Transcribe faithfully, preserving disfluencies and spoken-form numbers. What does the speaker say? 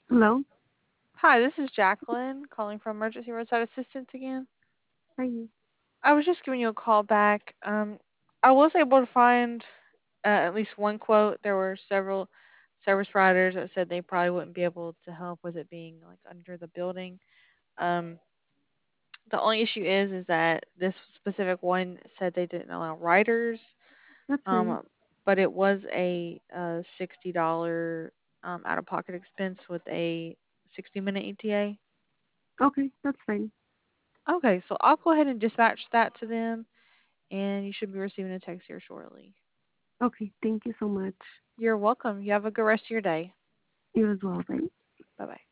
Hello? Hi, this is Jacqueline calling from Emergency Roadside Assistance again. Hi. I was just giving you a call back. Um, I was able to find uh, at least one quote. There were several service providers that said they probably wouldn't be able to help with it being like under the building. Um, the only issue is is that this specific one said they didn't allow riders. That's fine. Um, but it was a, uh sixty dollar um, out of pocket expense with a sixty minute E T A. Okay, that's fine. Okay, so I'll go ahead and dispatch that to them, and you should be receiving a text here shortly. Okay, thank you so much. You're welcome. You have a good rest of your day. You as well, bye. Bye bye.